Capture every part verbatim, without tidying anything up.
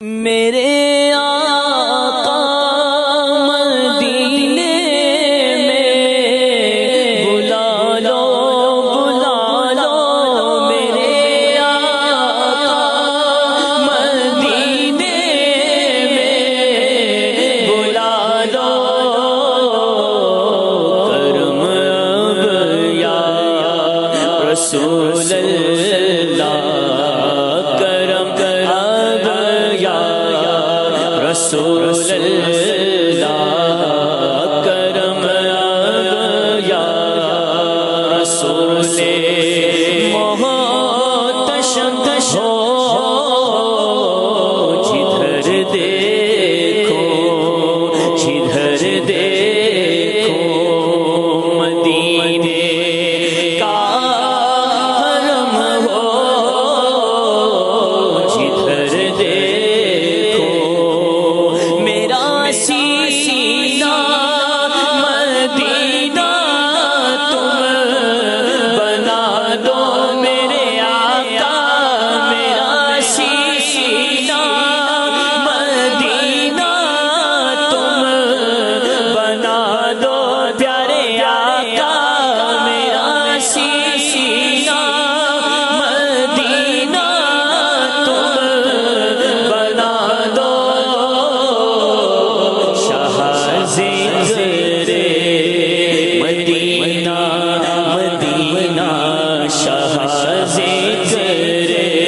میرے آقا مدینے میں بلا لو بلا لو، میرے آقا مدینے میں بلا لو، کرم اب یا رسول اللہ، کرم اب یا رسول اللہ، کرم اب یا رسول محتشم ہو، جدھر دیکھو جدھر دیکھو مدینے کا حرم ہو، جدھر دیکھو میرا سینہ مدینہ تم بنا دو، میرے آقا میرا سینہ مدینہ تم بنا دو، پیارے آقا میرا سینہ مدینہ تم بنا دو، مدینہ مدینہ شاہ ذکر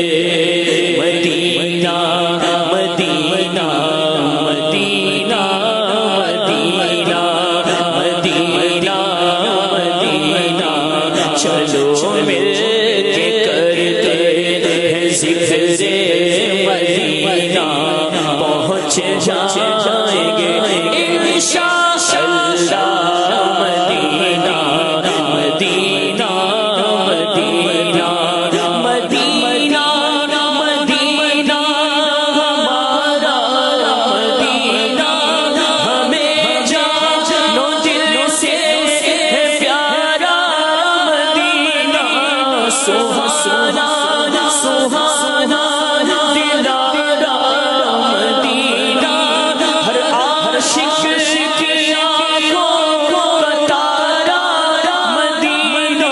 مدینہ مدینہ مدینہ مدینہ مدینہ مدینہ، چلو مل کے کرتے ہیں ذکر مدینہ، پہنچ جائیں گے انشاءاللہ مدینہ مدینہ مدینہ مدینہ مدینہ ہمارا مدینہ، ہمیں جانو دل سے ہے پیارا مدینہ، سبحانہ سبحانہ دلارا مدینہ، ہر عاشق کی آنکھوں کا تارا مدینہ،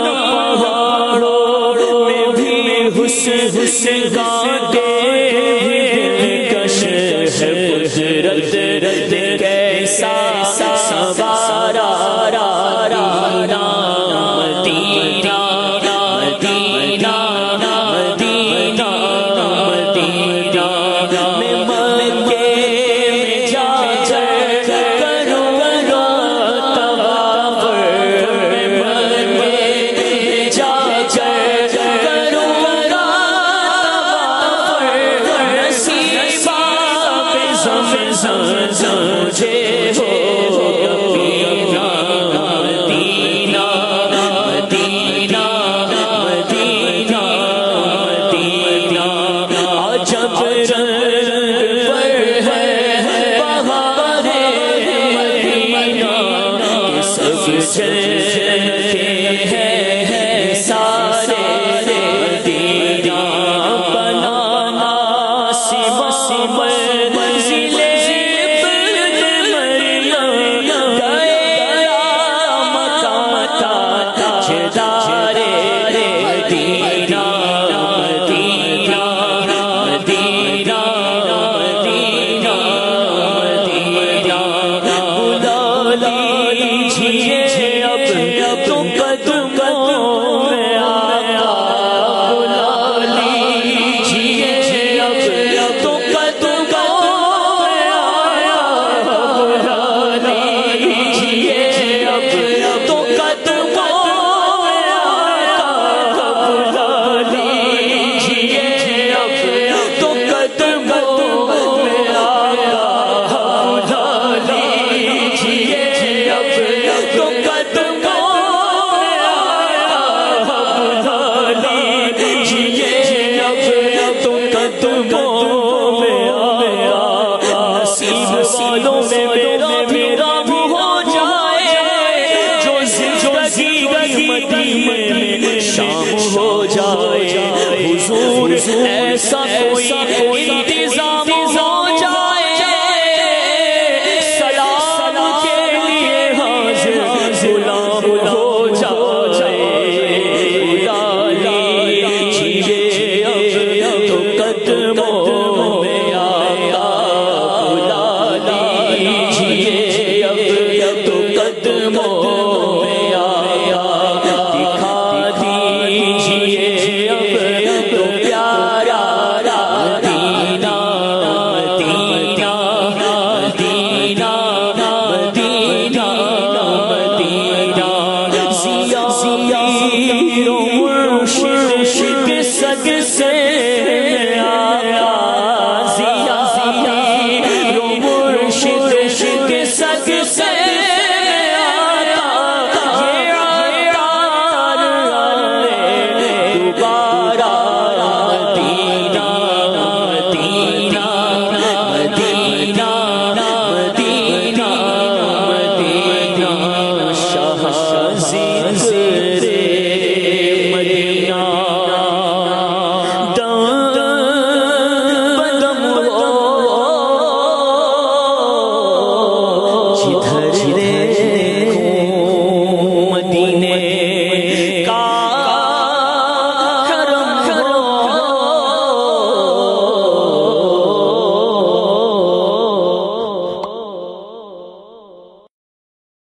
پہاڑوں میں بھی حسن حسن گاتے کش ہے قدرت کیسا سوارا مدینہ مدینہ مدینہ مدینہ مدینہ، میں مکے میں جا کر کروں گا طواف، میں مکے میں جا کر کروں گا طواف، نصیبہ پہ زمزم مجھے ہو مدینہ مدینہ مدینہ مدینہ مدینہ، عجب